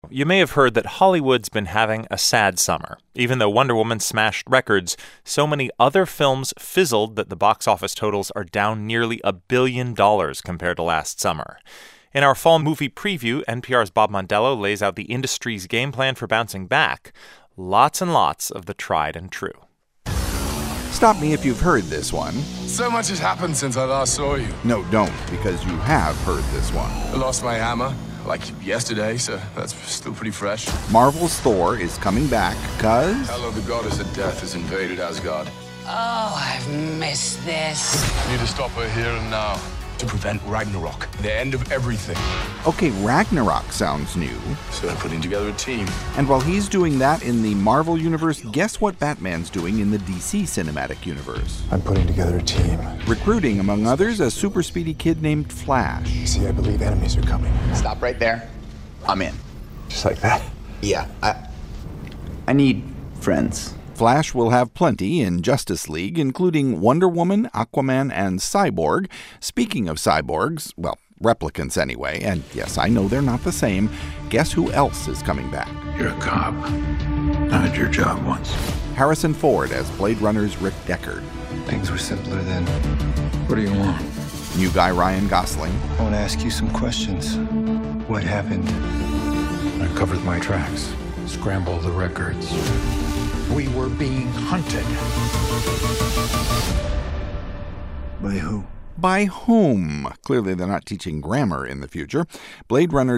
You may have heard that Hollywood's been having a sad summer. Even though Wonder Woman smashed records, so many other films fizzled that the box office totals are down nearly $1 billion compared to last summer. In our fall movie preview, NPR's Bob Mondello lays out the industry's game plan for bouncing back. Lots and lots of the tried and true. Stop me if you've heard this one. So much has happened since I last saw you. No, don't, because you have heard this one. I lost my hammer, like yesterday, so that's still pretty fresh. Marvel's Thor is coming back, because... Hela, the goddess of death, has invaded Asgard. Oh, I've missed this. I need to stop her here and now to prevent Ragnarok, the end of everything. Okay, Ragnarok sounds new. So I'm putting together a team. And while he's doing that in the Marvel universe, guess what Batman's doing in the DC cinematic universe? I'm putting together a team. Recruiting, among others, a super speedy kid named Flash. See, I believe enemies are coming. Stop right there. I'm in. Just like that? Yeah, I need friends. Flash will have plenty in Justice League, including Wonder Woman, Aquaman, and Cyborg. Speaking of cyborgs, well, replicants anyway, and yes, I know they're not the same. Guess who else is coming back? You're a cop. I did your job once. Harrison Ford as Blade Runner's Rick Deckard. Things were simpler then. What do you want? New guy Ryan Gosling. I want to ask you some questions. What happened? I covered my tracks. Scrambled the records. We were being hunted. By who? By whom? Clearly they're not teaching grammar in the future. Blade Runner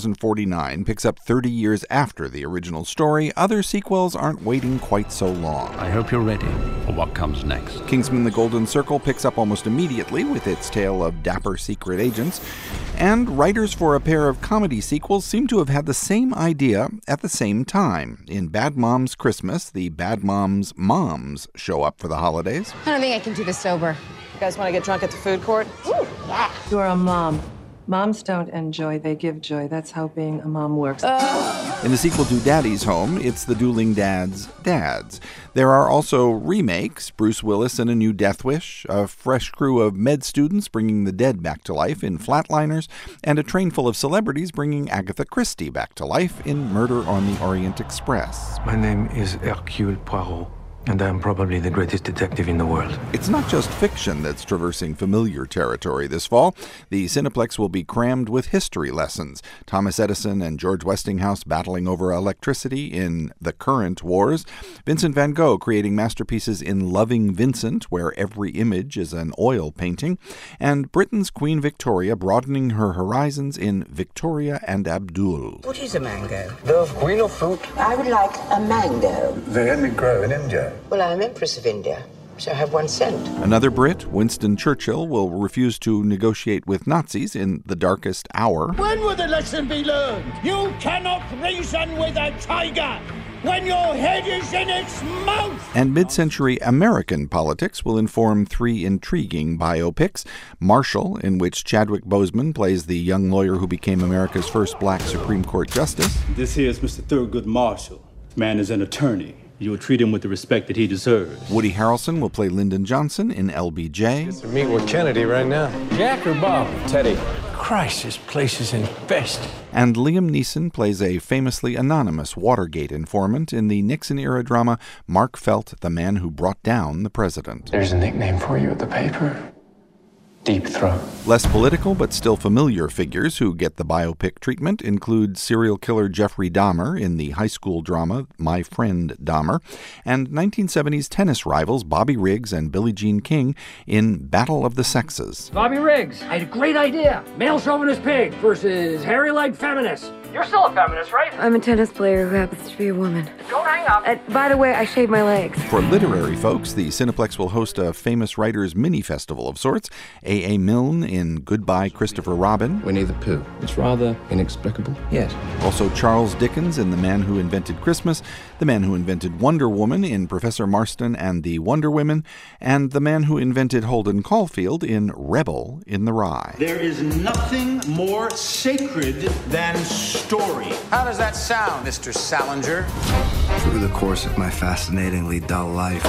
2049 picks up 30 years after the original story. Other sequels aren't waiting quite so long. I hope you're ready for what comes next. Kingsman: The Golden Circle picks up almost immediately with its tale of dapper secret agents. And writers for a pair of comedy sequels seem to have had the same idea at the same time. In Bad Moms Christmas, the Bad Moms moms show up for the holidays. I don't think I can do this sober. You guys want to get drunk at the food court? Ooh, yeah. You're a mom. Moms don't enjoy, they give joy. That's how being a mom works. In the sequel to Daddy's Home, it's the dueling dads' dads. There are also remakes, Bruce Willis in A New Death Wish, a fresh crew of med students bringing the dead back to life in Flatliners, and a train full of celebrities bringing Agatha Christie back to life in Murder on the Orient Express. My name is Hercule Poirot, and I'm probably the greatest detective in the world. It's not just fiction that's traversing familiar territory this fall. The Cineplex will be crammed with history lessons. Thomas Edison and George Westinghouse battling over electricity in The Current Wars. Vincent van Gogh creating masterpieces in Loving Vincent, where every image is an oil painting. And Britain's Queen Victoria broadening her horizons in Victoria and Abdul. What is a mango? The queen of fruit. I would like a mango. They only grow in India. Well, I'm Empress of India, so I have 1 cent. Another Brit, Winston Churchill, will refuse to negotiate with Nazis in The Darkest Hour. When will the lesson be learned? You cannot reason with a tiger when your head is in its mouth! And mid-century American politics will inform 3 intriguing biopics. Marshall, in which Chadwick Boseman plays the young lawyer who became America's first black Supreme Court justice. This here is Mr. Thurgood Marshall. Man is an attorney. You will treat him with the respect that he deserves. Woody Harrelson will play Lyndon Johnson in LBJ. Meet with Kennedy right now. Jack or Bob? Teddy. Christ, this place is infested. And Liam Neeson plays a famously anonymous Watergate informant in the Nixon-era drama Mark Felt, the Man Who Brought Down the President. There's a nickname for you at the paper. Deep Throat. Less political but still familiar figures who get the biopic treatment include serial killer Jeffrey Dahmer in the high school drama My Friend Dahmer, and 1970s tennis rivals Bobby Riggs and Billie Jean King in Battle of the Sexes. Bobby Riggs, I had a great idea. Male chauvinist pig versus hairy-legged feminist. You're still a feminist, right? I'm a tennis player who happens to be a woman. Don't hang up. And by the way, I shave my legs. For literary folks, the Cineplex will host a famous writers' mini-festival of sorts. A. Milne in Goodbye, Christopher Robin. Winnie the Pooh. It's rather inexplicable. Yes. Also Charles Dickens in The Man Who Invented Christmas, the man who invented Wonder Woman in Professor Marston and the Wonder Women, and the man who invented Holden Caulfield in Rebel in the Rye. There is nothing more sacred than story. How does that sound, Mr. Salinger? Through the course of my fascinatingly dull life,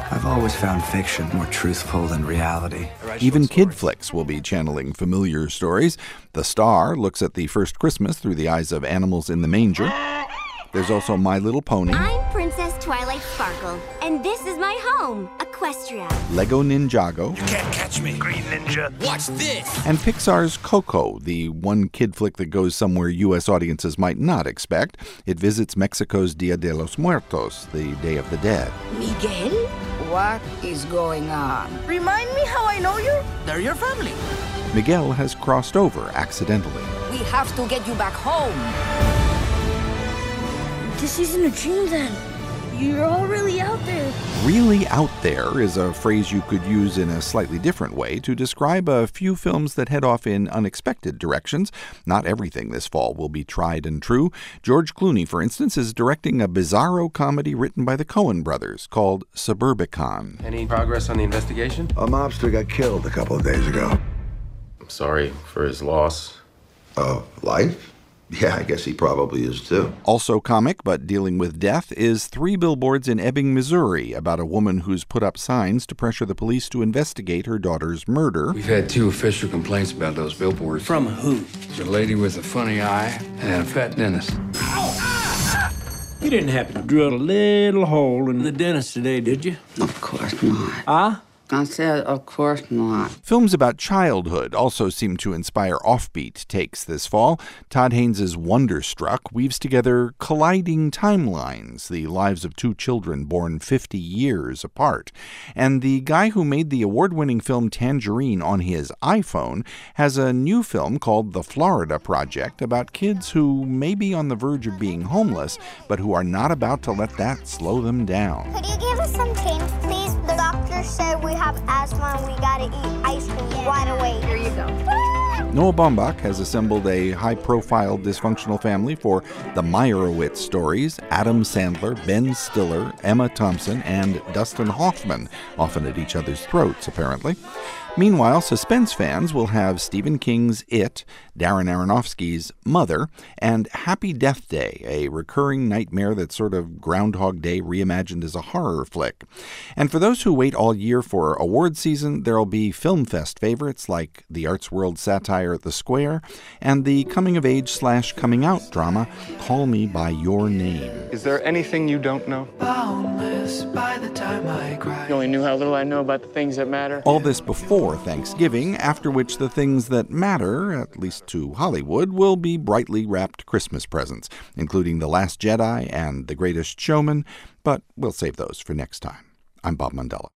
I've always found fiction more truthful than reality. Even kid flicks will be channeling familiar stories. The Star looks at the first Christmas through the eyes of animals in the manger. There's also My Little Pony. I'm Princess Twilight Sparkle, and this is my home, Equestria. Lego Ninjago. You can't catch me, Green Ninja. Watch this! And Pixar's Coco, the one kid flick that goes somewhere U.S. audiences might not expect. It visits Mexico's Dia de los Muertos, the Day of the Dead. Miguel? What is going on? Remind me how I know you? They're your family. Miguel has crossed over accidentally. We have to get you back home. This isn't a dream then. You're all really out there. Really out there is a phrase you could use in a slightly different way to describe a few films that head off in unexpected directions. Not everything this fall will be tried and true. George Clooney, for instance, is directing a bizarro comedy written by the Coen brothers called Suburbicon. Any progress on the investigation? A mobster got killed a couple of days ago. I'm sorry for his loss. Of life? Yeah, I guess he probably is too. Also comic, but dealing with death, is 3 Billboards in Ebbing, Missouri, about a woman who's put up signs to pressure the police to investigate her daughter's murder. We've had 2 official complaints about those billboards. From who? There's a lady with a funny eye and a fat dentist. You didn't happen to drill a little hole in the dentist today, did you? Of course not. Huh? I said, of course not. Films about childhood also seem to inspire offbeat takes this fall. Todd Haynes' Wonderstruck weaves together colliding timelines, the lives of 2 children born 50 years apart. And the guy who made the award-winning film Tangerine on his iPhone has a new film called The Florida Project about kids who may be on the verge of being homeless, but who are not about to let that slow them down. Could you give us some change, please? The doctor said we have asthma and we gotta eat ice cream right away. Here you go. Noah Baumbach has assembled a high-profile dysfunctional family for the Meyerowitz stories. Adam Sandler, Ben Stiller, Emma Thompson, and Dustin Hoffman, often at each other's throats, apparently. Meanwhile, suspense fans will have Stephen King's It, Darren Aronofsky's Mother, and Happy Death Day, a recurring nightmare that's sort of Groundhog Day reimagined as a horror flick. And for those who wait all year for award season, there'll be Film Fest favorites like the Arts World satire The Square and the coming-of-age/coming-out drama Call Me By Your Name. Is there anything you don't know? Boundless by the time I cry. You only knew how little I know about the things that matter. All this before Thanksgiving, after which the things that matter, at least to Hollywood, will be brightly wrapped Christmas presents, including The Last Jedi and The Greatest Showman, but we'll save those for next time. I'm Bob Mondella.